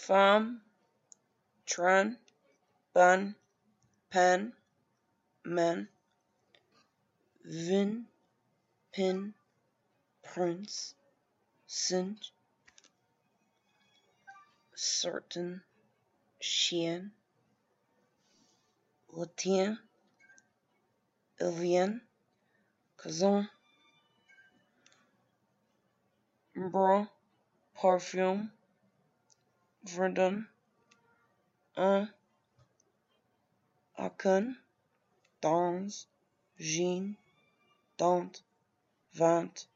femme, train, ban, pen, man, vin, pin, prince, cinch, certain, chien, Latin, Ilien, Kazan, Brun, Parfume, Verdun, Un, Akun, Dans, Jean, Dont, Vant,